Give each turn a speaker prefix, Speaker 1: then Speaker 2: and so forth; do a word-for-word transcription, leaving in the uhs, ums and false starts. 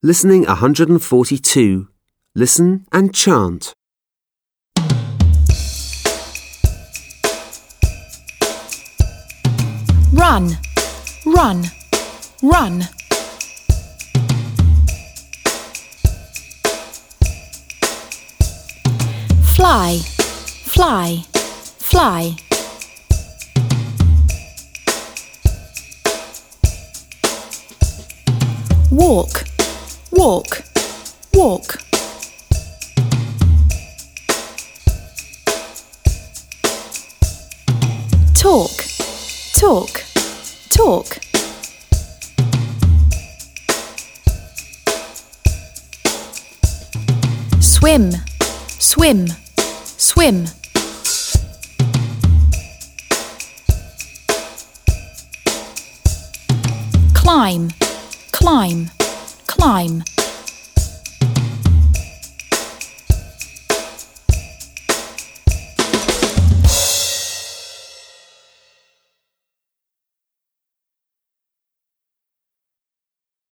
Speaker 1: Listening one hundred forty-two. Listen and chant.
Speaker 2: Run, run, run. Fly, fly, fly. Walk, walk, walk. Talk, talk, talk. Swim, swim, swim. Climb, climb, climb.